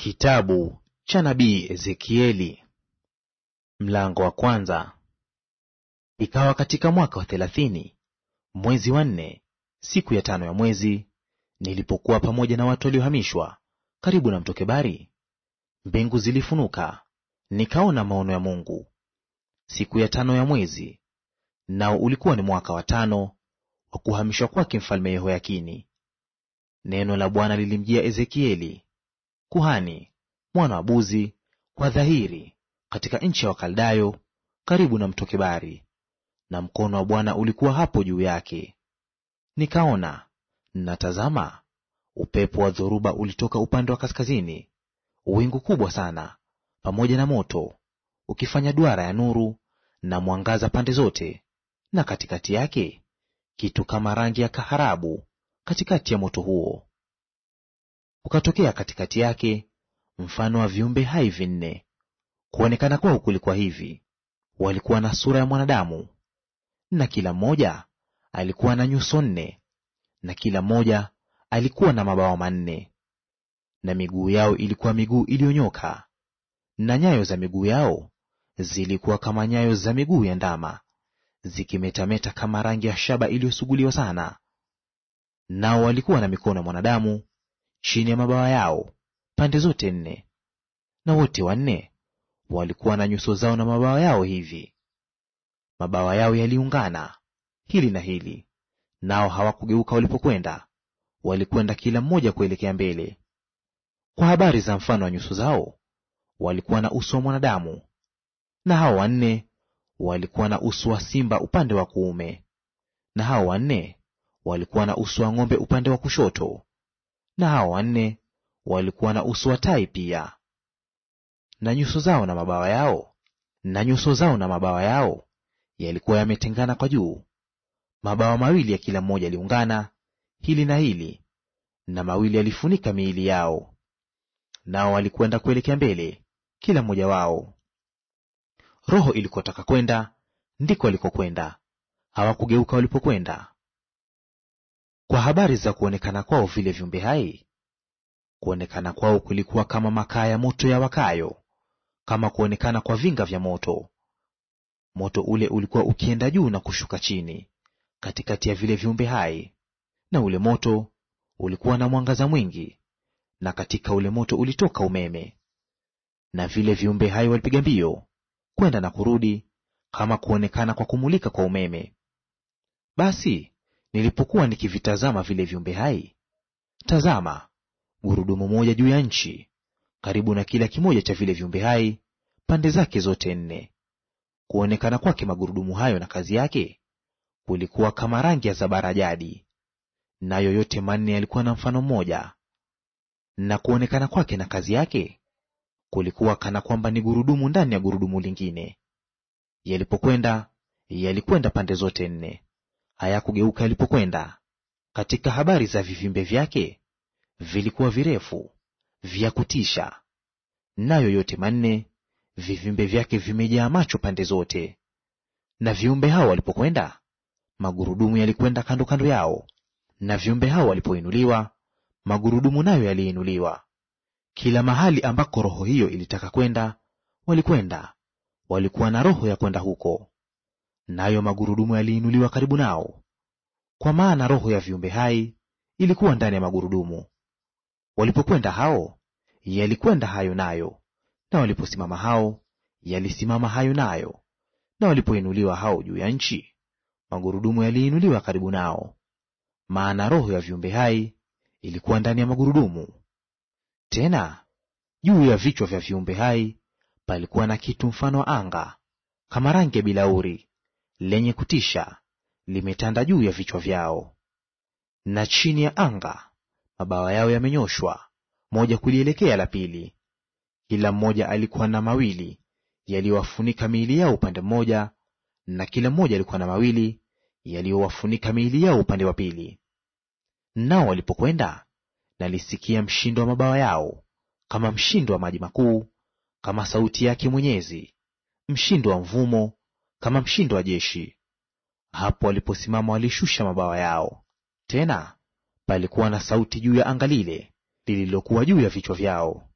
Kitabu cha nabii Ezekieli. Mlango wa kwanza. Ikawa katika mwaka wa 30, mwezi wa 4, siku ya 5 ya mwezi, nilipokuwa pamoja na watu waliohamishwa karibu na mto Kebari, mbingu zilifunuka, nikaona maono ya Mungu. Siku ya 5 ya mwezi, nao ulikuwa ni mwaka wa 5 wa kuhamishwa kwake mfalme Yehoyakini, neno la Bwana lilimjia Ezekieli kuhani mwana wa Buzi kwa dhahiri katika nchi ya Wakaldayo karibu na mto Kebari, na mkono wa Bwana ulikuwa hapo juu yake. Nikaona, natazama, upepo wa dhoruba ulitoka upande wa kaskazini, wingu kubwa sana, pamoja na moto, ukifanya duara ya nuru na mwangaza pande zote, na katikati yake kitu kama rangi ya kaharabu katikati ya moto huo. Ukatokea katikati yake mfano wa viumbe hai 4. Kuonekana kwao kulikuwa hivi: walikuwa na sura ya mwanadamu, na kila mmoja alikuwa na nyuso 4, na kila mmoja alikuwa na mabawa 4. Na miguu yao ilikuwa miguu iliyonyoka, na nyayo za miguu yao zilikuwa kama nyayo za miguu ya ndama, zikimetameta kama rangi ya shaba iliyosuguliwa sana. Nao walikuwa na mikono ya mwanadamu chini ya mabawa yao pande zote 4, na wote 4 walikuwa na nyuso zao na mabawa yao hivi. Mabawa yao yaliungana hili na hili, nao hawakugeuka walipokwenda, walikwenda kila mmoja kuelekea mbele. Kwa habari za mfano wa nyuso zao, walikuwa na uso wa mwanadamu, na hao 4 walikuwa na uso wa simba upande wa kuume, na hao 4 walikuwa na uso wa ng'ombe upande wa kushoto, na hao 4 walikuwa na uso wa tai pia. Na nyuso zao na mabawa yao yalikuwa yametengana kwa juu, mabawa 2 ya kila mmoja yaliungana hili na hili, na 2 yalifunika miili yao. Nao walikwenda kuelekea mbele kila mmoja wao. Roho ilikotaka kwenda ndiko walikokwenda, hawakugeuka walipokwenda. Kwa habari za kuonekana kwao vile viumbe hai, kuonekana kwao kulikuwa kama makaa ya moto ya wakayo, kama kuonekana kwa vinga vya moto. Moto ule ulikuwa ukienda juu na kushuka chini katikati ya vile viumbe hai, na ule moto ulikuwa na mwangaza mwingi, na katika ule moto ulitoka umeme. Na vile viumbe hai walipiga mbio kwenda na kurudi, kama kuonekana kwa kumulika kwa umeme. Basi nilipokuwa nikivitazama vile viumbe hai, tazama, gurudumu moja juu ya nchi, karibu na kila kimoja cha vile viumbe hai pande zake zote 4. Kuonekana kwake magurudumu hayo na kazi yake kulikuwa kama rangi ya zabarajadi, nayo yote 4 yalikuwa na mfano mmoja. Na kuonekana kwake na kazi yake kulikuwa kana kwamba ni gurudumu ndani ya gurudumu lingine. Yalikwenda pande zote 4, hayakugeuka yalipokwenda. Katika habari za vivimbe vyake, vilikuwa virefu, vya kutisha, nayo yote 4 vivimbe vyake vimejaa macho pande zote. Na viumbe hao walipokwenda, magurudumu yalikwenda kando kando yao, na viumbe hao walipoinuliwa, magurudumu nayo yaliinuliwa. Kila mahali ambako roho hiyo ilitaka kwenda, walikwenda; walikuwa na roho ya kwenda huko. Nayo magurudumu yaliinuliwa karibu nao, kwa maana roho ya viumbe hai ilikuwa ndani ya magurudumu. Walipokwenda hao, yalikwenda hayo nayo; na waliposimama hao, yalisimama hayo nayo; na walipoinuliwa hao juu ya nchi, magurudumu yaliinuliwa karibu nao. Maana roho ya viumbe hai ilikuwa ndani ya magurudumu. Tena juu ya vichwa vya viumbe hai palikuwa na kitu mfano wa anga, kama rangi ya bilauri, lenye kutisha, limetanda juu ya vichwa vyao. Na chini ya anga mabawa yao yamenyoshwa, moja kulielekea la pili. Kila mmoja alikuwa na 2 yaliyowafunika miili yao upande mmoja, na kila mmoja alikuwa na 2 yaliyowafunika miili yao upande wa pili. Nao walipokwenda, nalisikia mshindo wa mabawa yao kama mshindo wa maji makuu, kama sauti yake Mwenyezi, mshindo wa mvumo, kama mshindo wa jeshi. Hapo waliposimama walishusha mabawa yao. Tena palikuwa na sauti juu ya anga lile lililokuwa juu ya vichwa vyao,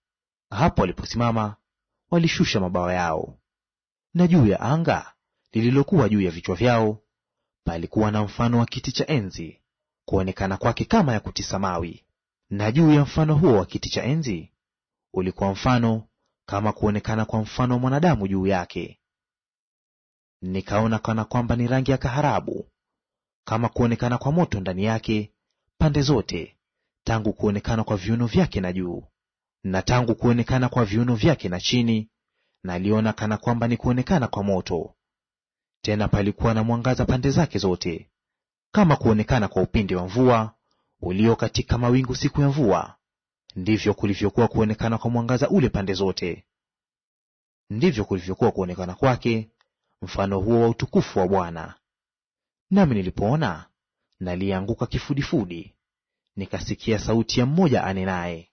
Hapo waliposimama walishusha mabawa yao. Na juu ya anga lililokuwa juu ya vichwa vyao palikuwa na mfano wa kiti cha enzi, kuonekana kwake kama yakuti samawi. Na juu ya mfano huo wa kiti cha enzi ulikuwa mfano kama kuonekana kwa mfano wa mwanadamu juu yake. Nikaona kana kwamba ni rangi ya kaharabu, kama kuonekana kwa moto ndani yake pande zote, tangu kuonekana kwa viuno vyake na juu, na tangu kuonekana kwa viuno vyake na chini, na aliona kana kwamba ni kuonekana kwa moto. Tena palikuwa na mwangaza pande zake zote, kama kuonekana kwa upinde wa mvua ulio katika mawingu siku ya mvua; ndivyo kulivyokuwa kuonekana kwa mwangaza ule pande zote. Ndivyo kulivyokuwa kuonekana kwake mfano huo wa utukufu wa Bwana. Nami nilipoona, nalianguka kifudifudi, nikasikia sauti ya mmoja anenaye,